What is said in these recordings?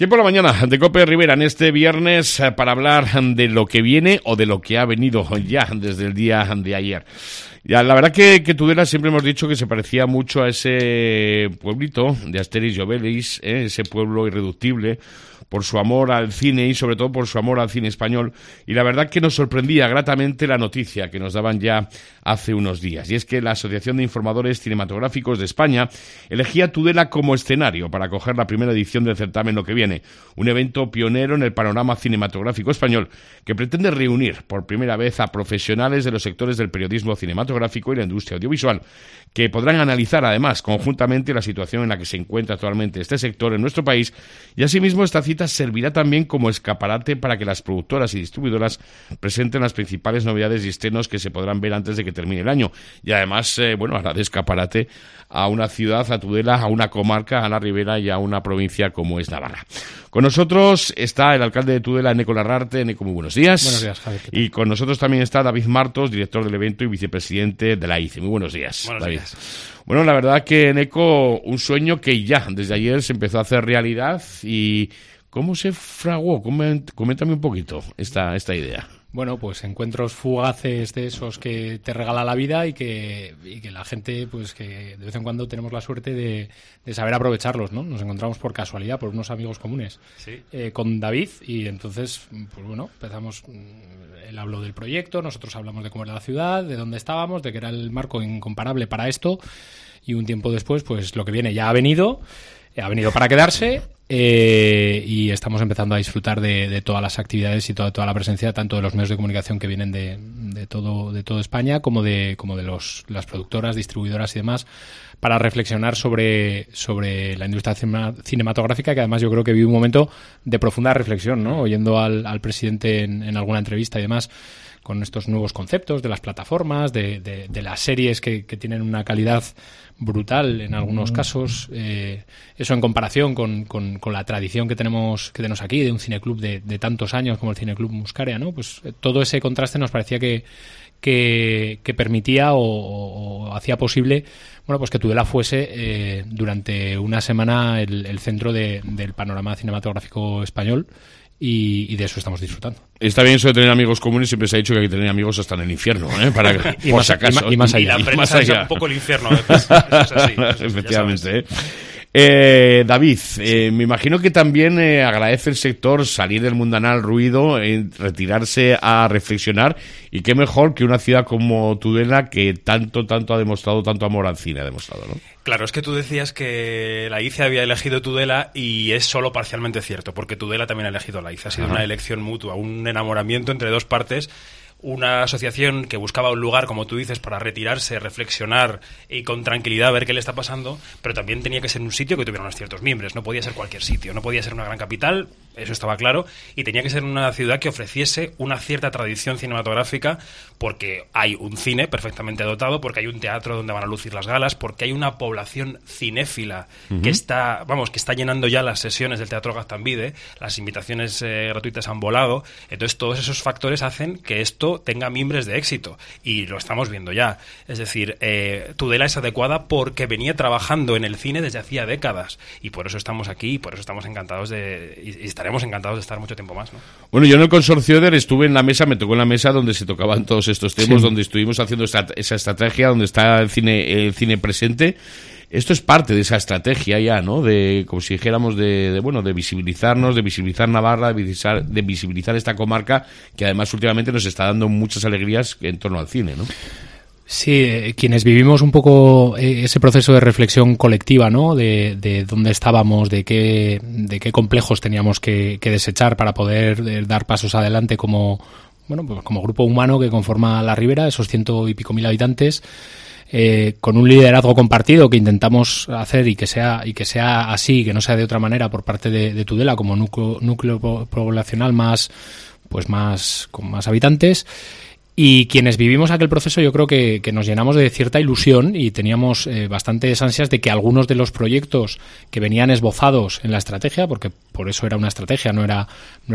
Tiempo en la mañana de COPE Rivera en este viernes para hablar de lo que viene o de lo que ha venido ya desde el día de ayer. Ya, la verdad que Tudela siempre hemos dicho que se parecía mucho a ese pueblito de Asterix y Obelix, ese pueblo irreductible, por su amor al cine y sobre todo por su amor al cine español. Y la verdad que nos sorprendía gratamente la noticia que nos daban ya hace unos días. Y es que la Asociación de Informadores Cinematográficos de España elegía Tudela como escenario para acoger la primera edición del certamen Lo que viene, un evento pionero en el panorama cinematográfico español que pretende reunir por primera vez a profesionales de los sectores del periodismo cinematográfico y la industria audiovisual, que podrán analizar además conjuntamente la situación en la que se encuentra actualmente este sector en nuestro país, y asimismo esta cita servirá también como escaparate para que las productoras y distribuidoras presenten las principales novedades y estrenos que se podrán ver antes de que termine el año. Y además, hará de escaparate a una ciudad, a Tudela, a una comarca, a la Ribera y a una provincia como es Navarra. Con nosotros está el alcalde de Tudela, Eneko Larrarte. Eneko, muy buenos días. Buenos días, Javier. Y con nosotros también está David Martos, director del evento y vicepresidente de la ICE. Muy buenos días, buenos David. Días. Bueno, la verdad que, Eneko, un sueño que ya desde ayer se empezó a hacer realidad. ¿Y cómo se fraguó? Coméntame un poquito esta idea. Bueno, pues encuentros fugaces de esos que te regala la vida y que la gente, pues que de vez en cuando tenemos la suerte de saber aprovecharlos, ¿no? Nos encontramos por casualidad, por unos amigos comunes, ¿sí? Con David, y entonces, pues bueno, empezamos, él habló del proyecto, nosotros hablamos de cómo era la ciudad, de dónde estábamos, de que era el marco incomparable para esto, y un tiempo después, pues lo que viene ya ha venido para quedarse. Y estamos empezando a disfrutar de todas las actividades y toda la presencia tanto de los medios de comunicación que vienen de todo España como de las productoras, distribuidoras y demás, para reflexionar sobre la industria cinematográfica, que además yo creo que vive un momento de profunda reflexión, ¿no? Oyendo al presidente en alguna entrevista y demás, con estos nuevos conceptos de las plataformas, de las series que tienen una calidad brutal en algunos casos, eso en comparación con la tradición que tenemos aquí de un cineclub de tantos años como el Cineclub Muscaria, ¿no? Pues todo ese contraste nos parecía que permitía o hacía posible, bueno, pues que Tudela fuese durante una semana el centro del panorama cinematográfico español. Y de eso estamos disfrutando. Está bien eso de tener amigos comunes, siempre se ha dicho que hay que tener amigos hasta en el infierno, para que, y por más, si acaso. Y más allá. Y la prensa es un poco el infierno a veces. Eso es así. Efectivamente, David, me imagino que también agradece el sector salir del mundanal ruido, retirarse a reflexionar, y qué mejor que una ciudad como Tudela que tanto ha demostrado, tanto amor al cine ha demostrado, ¿no? Claro, es que tú decías que la ICE había elegido Tudela y es solo parcialmente cierto, porque Tudela también ha elegido la ICE. Ha sido una elección mutua, un enamoramiento entre dos partes. Una asociación que buscaba un lugar, como tú dices, para retirarse, reflexionar y con tranquilidad ver qué le está pasando, pero también tenía que ser un sitio que tuviera unos ciertos mimbres. No podía ser cualquier sitio, no podía ser una gran capital, eso estaba claro, y tenía que ser una ciudad que ofreciese una cierta tradición cinematográfica, porque hay un cine perfectamente dotado, porque hay un teatro donde van a lucir las galas, porque hay una población cinéfila que está llenando ya las sesiones del Teatro Gaztambide, las invitaciones gratuitas han volado. Entonces todos esos factores hacen que esto tenga mimbres de éxito, y lo estamos viendo ya. Es decir, Tudela es adecuada porque venía trabajando en el cine desde hacía décadas, y por eso estamos aquí, y por eso estamos encantados y estaremos encantados de estar mucho tiempo más, ¿no? Bueno, yo en el Consorcio EDER estuve en la mesa, me tocó en la mesa donde se tocaban todos estos temas, sí, donde estuvimos haciendo esa estrategia, donde está el cine presente. Esto es parte de esa estrategia ya, ¿no? De, como si dijéramos, de visibilizarnos, de visibilizar Navarra, de visibilizar esta comarca, que además últimamente nos está dando muchas alegrías en torno al cine, ¿no? Sí, quienes vivimos un poco ese proceso de reflexión colectiva, ¿no? De dónde estábamos, de qué complejos teníamos que desechar para poder dar pasos adelante como grupo humano que conforma la Ribera, esos 100 y pico mil habitantes. Con un liderazgo compartido que intentamos hacer y que sea así, que no sea de otra manera por parte de Tudela como núcleo poblacional con más habitantes. Y quienes vivimos aquel proceso yo creo que nos llenamos de cierta ilusión y teníamos bastantes ansias de que algunos de los proyectos que venían esbozados en la estrategia, porque por eso era una estrategia, no era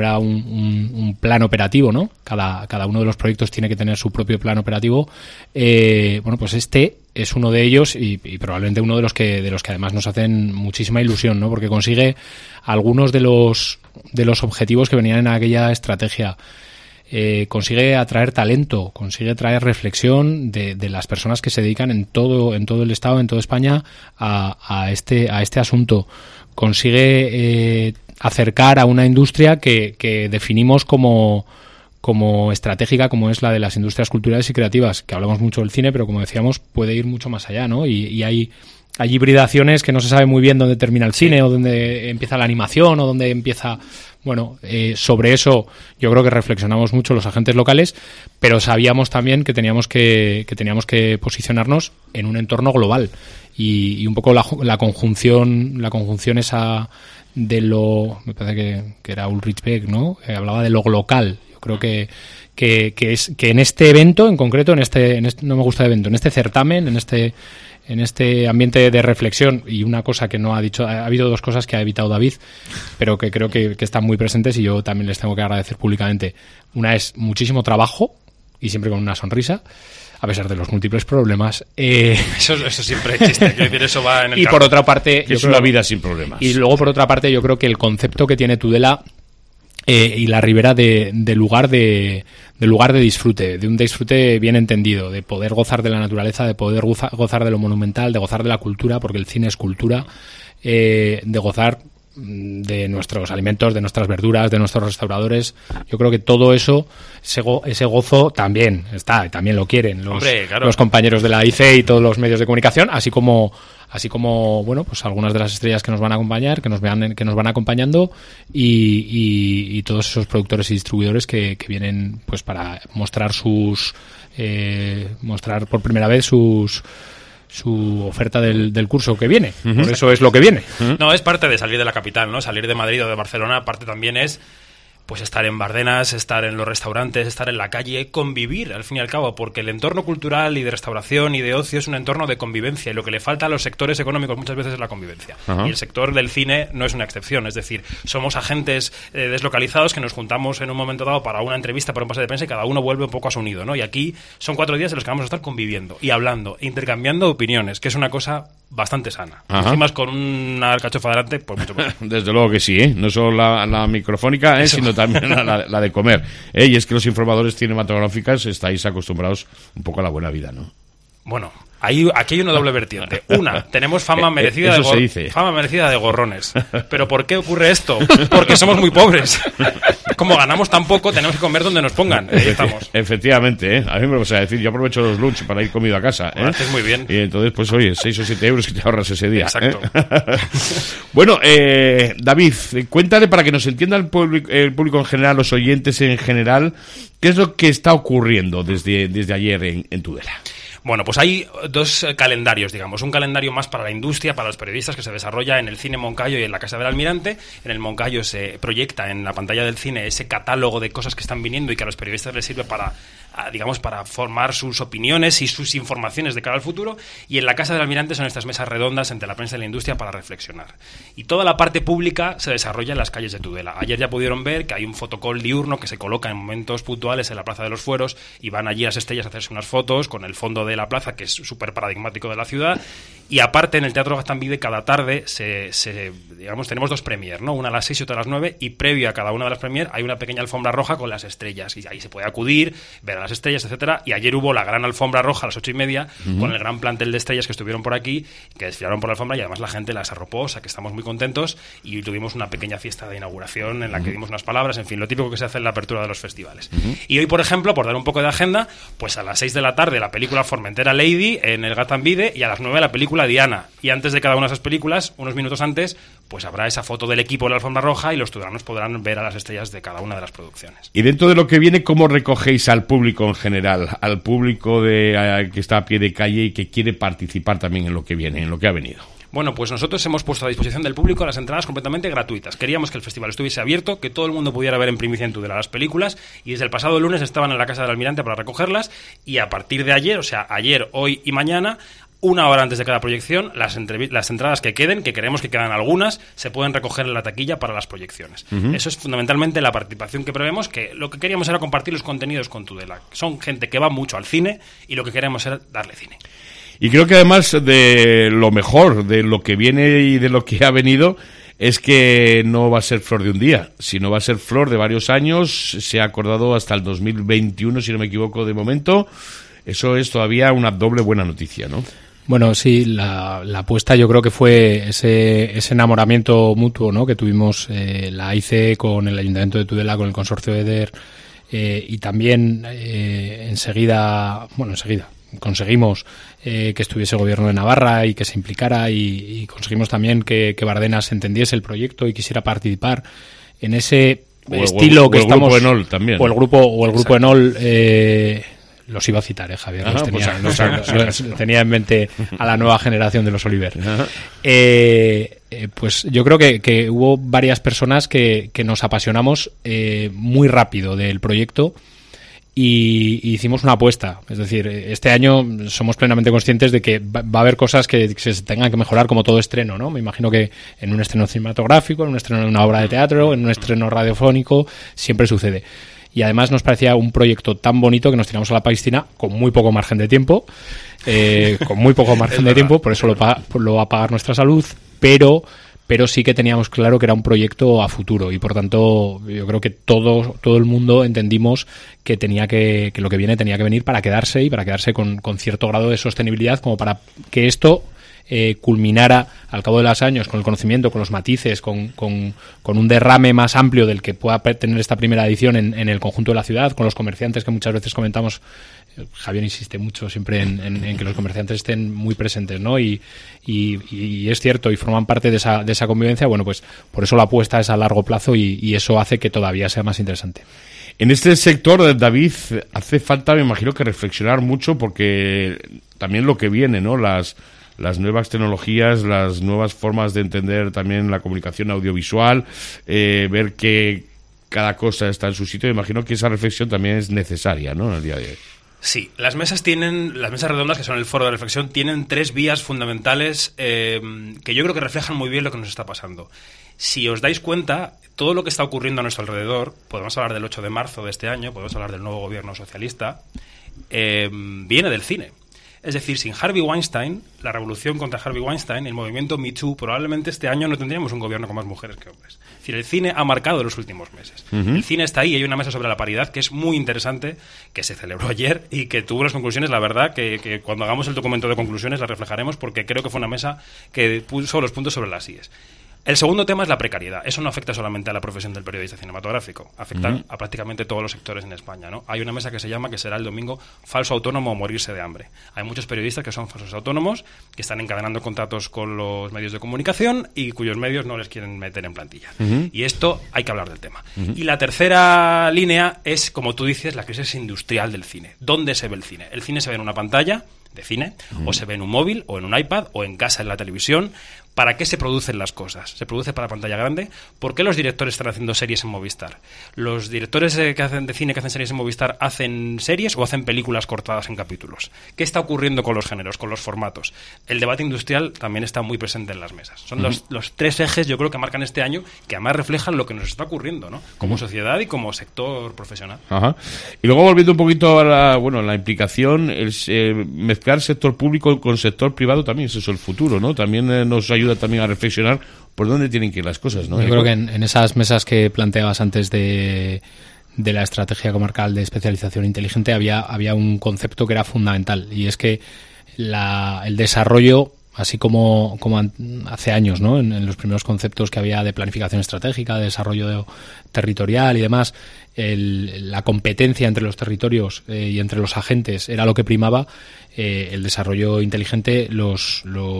un plan operativo, ¿no? Cada uno de los proyectos tiene que tener su propio plan operativo. Bueno, pues este es uno de ellos y probablemente uno de los que además nos hacen muchísima ilusión, ¿no? Porque consigue algunos de los objetivos que venían en aquella estrategia. Consigue atraer talento, consigue traer reflexión de las personas que se dedican en todo el Estado, en toda España a este asunto. Consigue acercar a una industria que definimos como estratégica, como es la de las industrias culturales y creativas, que hablamos mucho del cine, pero como decíamos, puede ir mucho más allá, ¿no? Y hay hibridaciones que no se sabe muy bien dónde termina el cine o dónde empieza la animación o dónde empieza... Bueno, sobre eso yo creo que reflexionamos mucho los agentes locales, pero sabíamos también que teníamos que posicionarnos en un entorno global y un poco la conjunción esa de lo... Me parece que era Ulrich Beck, ¿no? Hablaba de lo local. Yo creo que en este evento en concreto, en este no me gusta el evento, en este certamen, en este ambiente de reflexión, y una cosa que no ha dicho, ha habido dos cosas que ha evitado David, pero que creo que están muy presentes y yo también les tengo que agradecer públicamente. Una es muchísimo trabajo, y siempre con una sonrisa, a pesar de los múltiples problemas. Eso siempre existe, quiero decir, eso va en el y campo. por otra parte... Es una vida sin problemas. Y luego, por otra parte, yo creo que el concepto que tiene Tudela y la Ribera de lugar de disfrute, de un disfrute bien entendido, de poder gozar de la naturaleza, de poder gozar de lo monumental, de gozar de la cultura, porque el cine es cultura, de gozar de nuestros alimentos, de nuestras verduras, de nuestros restauradores. Yo creo que todo eso, ese gozo también está, también lo quieren los compañeros de la ICE y todos los medios de comunicación, así como bueno, pues algunas de las estrellas que nos van a acompañar, que nos van acompañando y todos esos productores y distribuidores que vienen pues para mostrar mostrar por primera vez su oferta del curso que viene. Por eso es lo que viene. No, es parte de salir de la capital, ¿no? Salir de Madrid o de Barcelona, parte también es pues estar en Bardenas, estar en los restaurantes, estar en la calle, convivir, al fin y al cabo, porque el entorno cultural y de restauración y de ocio es un entorno de convivencia, y lo que le falta a los sectores económicos muchas veces es la convivencia. Y el sector del cine no es una excepción, es decir, somos agentes deslocalizados que nos juntamos en un momento dado para una entrevista, para un pase de prensa, y cada uno vuelve un poco a su nido, ¿no? Y aquí son 4 días en los que vamos a estar conviviendo y hablando, intercambiando opiniones, que es una cosa bastante sana. Encima con una alcachofa delante, pues mucho mejor. Desde luego que sí, ¿eh? No solo la microfónica, sino también la de comer. Y es que los informadores cinematográficos estáis acostumbrados un poco a la buena vida, ¿no? Bueno, aquí hay una doble vertiente. Una, tenemos fama merecida fama merecida de gorrones. ¿Pero por qué ocurre esto? Porque somos muy pobres. Como ganamos tan poco, tenemos que comer donde nos pongan. Ahí estamos. Efectivamente, ¿eh? A mí me vas a decir, yo aprovecho los lunch para ir comido a casa. Bueno, haces muy bien. Y entonces, pues oye, 6 o 7 euros que te ahorras ese día. Exacto. Bueno, David, cuéntale para que nos entienda el público en general, los oyentes en general, ¿qué es lo que está ocurriendo desde ayer en Tudela? Bueno, pues hay 2 calendarios, digamos. Un calendario más para la industria, para los periodistas, que se desarrolla en el Cine Moncayo y en la Casa del Almirante. En el Moncayo se proyecta en la pantalla del cine ese catálogo de cosas que están viniendo y que a los periodistas les sirve para formar sus opiniones y sus informaciones de cara al futuro. Y en la Casa del Almirante son estas mesas redondas entre la prensa y la industria para reflexionar. Y toda la parte pública se desarrolla en las calles de Tudela. Ayer ya pudieron ver que hay un fotocall diurno que se coloca en momentos puntuales en la Plaza de los Fueros y van allí las estrellas a hacerse unas fotos con el fondo de la plaza, que es súper paradigmático de la ciudad. Y aparte, en el Teatro Gaztambide cada tarde tenemos 2 premier, ¿no? Una a las 6 y otra a las 9, y previo a cada una de las premier hay una pequeña alfombra roja con las estrellas, y ahí se puede acudir, ver a las estrellas, etcétera. Y ayer hubo la gran alfombra roja a las 8:30 con el gran plantel de estrellas que estuvieron por aquí, que desfilaron por la alfombra, y además la gente las arropó, o sea que estamos muy contentos, y tuvimos una pequeña fiesta de inauguración en la que dimos unas palabras, en fin, lo típico que se hace en la apertura de los festivales. Y hoy, por ejemplo, por dar un poco de agenda, pues a las 6 de la tarde la película Formentera Lady en el Gaztambide, y a las 9 la película Diana. Y antes de cada una de esas películas, unos minutos antes, pues habrá esa foto del equipo de la alfombra roja y los tudelanos podrán ver a las estrellas de cada una de las producciones. Y dentro de lo que viene, ¿cómo recogéis al público en general? Al público que está a pie de calle y que quiere participar también en lo que viene, en lo que ha venido. Bueno, pues nosotros hemos puesto a disposición del público las entradas completamente gratuitas. Queríamos que el festival estuviese abierto, que todo el mundo pudiera ver en primicia en Tudela las películas, y desde el pasado lunes estaban en la Casa del Almirante para recogerlas, y a partir de ayer, o sea, ayer, hoy y mañana, 1 hora antes de cada proyección, las entradas que queden, que creemos que quedan algunas, se pueden recoger en la taquilla para las proyecciones. Eso es fundamentalmente la participación que prevemos, que lo que queríamos era compartir los contenidos con Tudela. Son gente que va mucho al cine y lo que queremos era darle cine. Y creo que además de lo mejor, de lo que viene y de lo que ha venido, es que no va a ser flor de un día, sino va a ser flor de varios años. Se ha acordado hasta el 2021, si no me equivoco, de momento. Eso es todavía una doble buena noticia, ¿no? Bueno, sí, la apuesta yo creo que fue ese enamoramiento mutuo, ¿no?, que tuvimos la AICE con el Ayuntamiento de Tudela, con el consorcio EDER, y también enseguida conseguimos que estuviese el Gobierno de Navarra y que se implicara, y conseguimos también que Bardenas entendiese el proyecto y quisiera participar en ese estilo que estamos... O el Grupo Enol también. O el Grupo Enol... los iba a citar, Javier. Ajá, los tenía en mente a la nueva generación de los Oliver. Pues yo creo que hubo varias personas que nos apasionamos muy rápido del proyecto y hicimos una apuesta. Es decir, este año somos plenamente conscientes de que va a haber cosas que se tengan que mejorar, como todo estreno, ¿no? Me imagino que en un estreno cinematográfico, en un estreno de una obra de teatro, en un estreno radiofónico, siempre sucede. Y además nos parecía un proyecto tan bonito que nos tiramos a la piscina con muy poco margen de tiempo, por eso lo va a pagar nuestra salud, pero sí que teníamos claro que era un proyecto a futuro, y por tanto yo creo que todo el mundo entendimos que lo que viene tenía que venir para quedarse, y para quedarse con cierto grado de sostenibilidad, como para que esto culminara al cabo de los años con el conocimiento, con los matices, con un derrame más amplio del que pueda tener esta primera edición en el conjunto de la ciudad, con los comerciantes que muchas veces comentamos. Javier insiste mucho siempre en que los comerciantes estén muy presentes, ¿no? Y es cierto, y forman parte de esa convivencia. Bueno, pues por eso la apuesta es a largo plazo, y eso hace que todavía sea más interesante. En este sector, David, hace falta, me imagino, que reflexionar mucho, porque también lo que viene, ¿no? Las nuevas tecnologías, las nuevas formas de entender también la comunicación audiovisual, ver que cada cosa está en su sitio. Imagino que esa reflexión también es necesaria, ¿no?, en el día de hoy. Sí, las mesas redondas, que son el foro de reflexión, tienen 3 vías fundamentales que yo creo que reflejan muy bien lo que nos está pasando. Si os dais cuenta, todo lo que está ocurriendo a nuestro alrededor, podemos hablar del 8 de marzo de este año, podemos hablar del nuevo gobierno socialista, viene del cine. Es decir, sin Harvey Weinstein, la revolución contra Harvey Weinstein, el movimiento Me Too, probablemente este año no tendríamos un gobierno con más mujeres que hombres. Es decir, el cine ha marcado los últimos meses. El cine está ahí, hay una mesa sobre la paridad que es muy interesante, que se celebró ayer y que tuvo unas conclusiones, la verdad, que cuando hagamos el documento de conclusiones la reflejaremos, porque creo que fue una mesa que puso los puntos sobre las íes. El segundo tema es la precariedad. Eso no afecta solamente a la profesión del periodista cinematográfico, afecta a prácticamente todos los sectores en España, ¿no? Hay una mesa que se llama, que será el domingo, falso autónomo o morirse de hambre. Hay muchos periodistas que son falsos autónomos, que están encadenando contratos con los medios de comunicación y cuyos medios no les quieren meter en plantilla. Y esto hay que hablar del tema. Y la tercera línea es, como tú dices, la crisis industrial del cine. ¿Dónde se ve el cine? El cine se ve en una pantalla de cine, o se ve en un móvil, o en un iPad, o en casa en la televisión. ¿Para qué se producen las cosas? ¿Se produce para pantalla grande? ¿Por qué los directores están haciendo series en Movistar? ¿Los directores que hacen de cine, que hacen series en Movistar, hacen series o hacen películas cortadas en capítulos? ¿Qué está ocurriendo con los géneros, con los formatos? El debate industrial también está muy presente en las mesas. Son los 3 ejes, yo creo, que marcan este año, que además reflejan lo que nos está ocurriendo, ¿no? Como sociedad y como sector profesional. Ajá. Y luego, volviendo un poquito a la implicación, mezclar sector público con sector privado también es eso el futuro, ¿no? También nos ayuda también a reflexionar por dónde tienen que ir las cosas, ¿no? Yo creo que en esas mesas que planteabas antes de la estrategia comarcal de especialización inteligente había un concepto que era fundamental, y es que el desarrollo, así como hace años, ¿no?, en los primeros conceptos que había de planificación estratégica, de desarrollo territorial y demás, la competencia entre los territorios y entre los agentes era lo que primaba. El desarrollo inteligente, los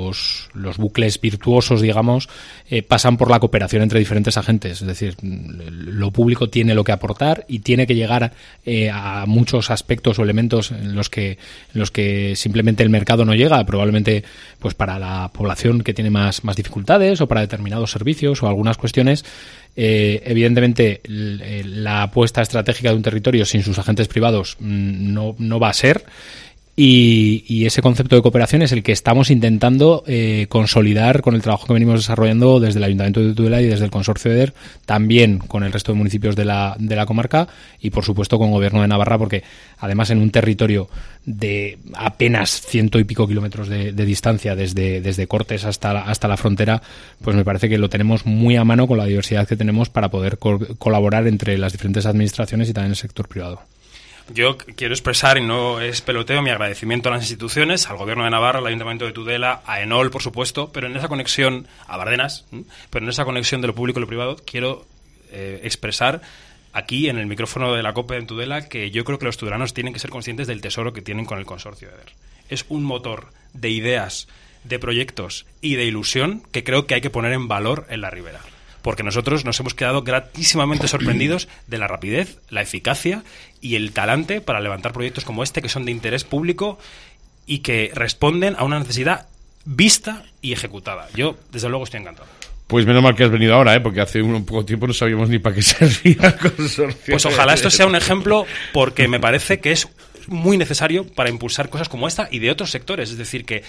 bucles virtuosos, digamos, pasan por la cooperación entre diferentes agentes. Es decir, lo público tiene lo que aportar y tiene que llegar a muchos aspectos o elementos en los que simplemente el mercado no llega. Probablemente, pues para la población que tiene más dificultades o para determinados servicios o algunas cuestiones. Evidentemente, la apuesta estratégica de un territorio sin sus agentes privados no va a ser. Y ese concepto de cooperación es el que estamos intentando consolidar con el trabajo que venimos desarrollando desde el Ayuntamiento de Tudela y desde el Consorcio EDER, también con el resto de municipios de la comarca y, por supuesto, con el Gobierno de Navarra, porque además en un territorio de apenas 100 y pico kilómetros de distancia desde Cortes hasta la frontera, pues me parece que lo tenemos muy a mano con la diversidad que tenemos para poder colaborar entre las diferentes administraciones y también el sector privado. Yo quiero expresar, y no es peloteo, mi agradecimiento a las instituciones, al Gobierno de Navarra, al Ayuntamiento de Tudela, a Enol, por supuesto, pero en esa conexión, a Bardenas, pero en esa conexión de lo público y lo privado, quiero expresar aquí, en el micrófono de la COPE en Tudela, que yo creo que los tudelanos tienen que ser conscientes del tesoro que tienen con el consorcio EDER. Es un motor de ideas, de proyectos y de ilusión que creo que hay que poner en valor en la Ribera. Porque nosotros nos hemos quedado gratísimamente sorprendidos de la rapidez, la eficacia y el talante para levantar proyectos como este, que son de interés público y que responden a una necesidad vista y ejecutada. Yo, desde luego, estoy encantado. Pues menos mal que has venido ahora, porque hace un poco tiempo no sabíamos ni para qué servía el consorcio. Pues ojalá esto sea un ejemplo, porque me parece que es muy necesario para impulsar cosas como esta y de otros sectores. Es decir, que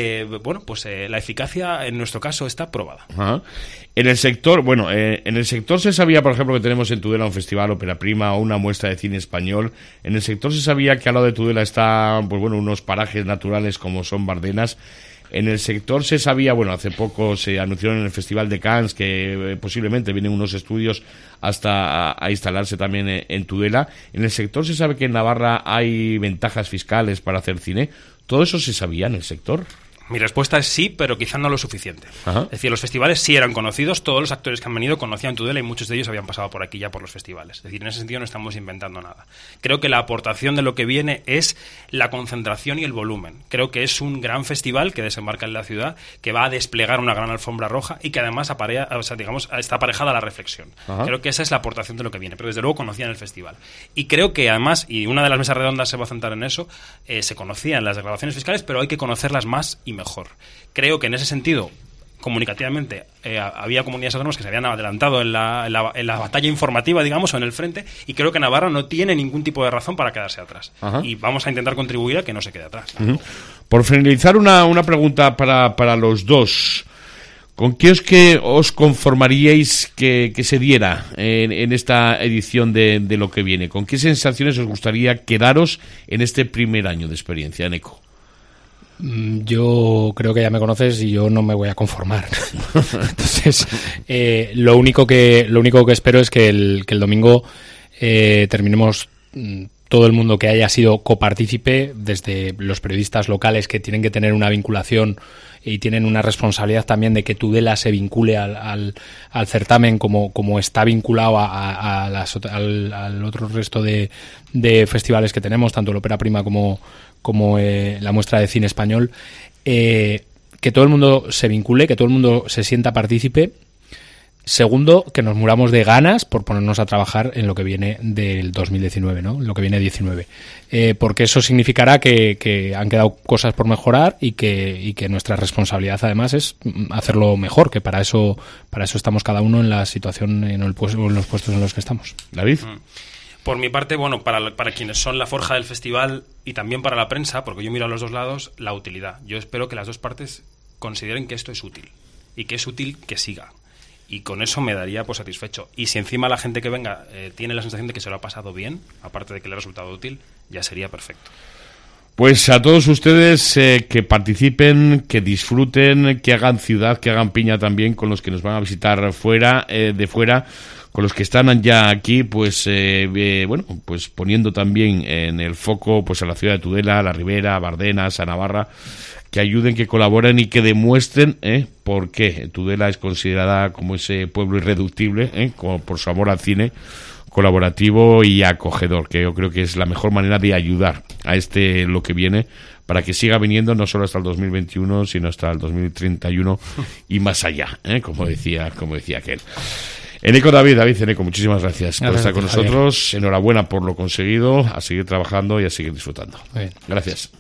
la eficacia en nuestro caso está probada. Ajá. En el sector, en el sector se sabía, por ejemplo, que tenemos en Tudela un festival Ópera Prima o una muestra de cine español. En el sector se sabía que al lado de Tudela están unos parajes naturales como son Bardenas. En el sector se sabía, hace poco se anunció en el Festival de Cannes que posiblemente vienen unos estudios hasta a instalarse también en Tudela. En el sector se sabe que en Navarra hay ventajas fiscales para hacer cine. ¿Todo eso se sabía en el sector? Mi respuesta es sí, pero quizá no lo suficiente. Ajá. Es decir, los festivales sí eran conocidos, todos los actores que han venido conocían Tudela y muchos de ellos habían pasado por aquí ya por los festivales. Es decir, en ese sentido no estamos inventando nada. Creo que la aportación de lo que viene es la concentración y el volumen. Creo que es un gran festival que desembarca en la ciudad, que va a desplegar una gran alfombra roja y que además está aparejada a la reflexión. Ajá. Creo que esa es la aportación de lo que viene, pero desde luego conocían el festival. Y creo que además, y una de las mesas redondas se va a centrar en eso, se conocían las declaraciones fiscales, pero hay que conocerlas más y mejor. Creo que en ese sentido, comunicativamente, había comunidades autónomas que se habían adelantado en la batalla informativa, digamos, o en el frente, y creo que Navarra no tiene ningún tipo de razón para quedarse atrás. Ajá. Y vamos a intentar contribuir a que no se quede atrás. Uh-huh. Por finalizar, una pregunta para los dos. ¿Con qué os conformaríais que se diera en esta edición de lo que viene? ¿Con qué sensaciones os gustaría quedaros en este primer año de experiencia, Eneco? Yo creo que ya me conoces y yo no me voy a conformar. Entonces, lo único que espero es que el domingo terminemos todo el mundo que haya sido copartícipe, desde los periodistas locales que tienen que tener una vinculación y tienen una responsabilidad también de que Tudela se vincule al certamen como está vinculado al otro resto de festivales que tenemos, tanto el Ópera Prima como la muestra de cine español, que todo el mundo se vincule, que todo el mundo se sienta partícipe. Segundo, que nos muramos de ganas por ponernos a trabajar en lo que viene del 2019, ¿no? Lo que viene 19. Porque eso significará que han quedado cosas por mejorar y que nuestra responsabilidad además es hacerlo mejor, que para eso estamos cada uno en la situación, en los puestos en los que estamos. David. Por mi parte, para quienes son la forja del festival y también para la prensa, porque yo miro a los dos lados, la utilidad. Yo espero que las dos partes consideren que esto es útil y que es útil que siga. Y con eso me daría satisfecho. Y si encima la gente que venga tiene la sensación de que se lo ha pasado bien, aparte de que le ha resultado útil, ya sería perfecto. Pues a todos ustedes que participen, que disfruten, que hagan ciudad, que hagan piña también con los que nos van a visitar de fuera, con los que están ya aquí, pues poniendo también en el foco a la ciudad de Tudela, a la Ribera, a Bardenas, a Navarra, que ayuden, que colaboren y que demuestren por qué Tudela es considerada como ese pueblo irreductible, como por su amor al cine, colaborativo y acogedor, que yo creo que es la mejor manera de ayudar a lo que viene, para que siga viniendo no solo hasta el 2021, sino hasta el 2031 y más allá, como decía aquel. Eneco, David, Eneco, muchísimas gracias por estar con nosotros. Enhorabuena por lo conseguido, a seguir trabajando y a seguir disfrutando. Bien. Gracias.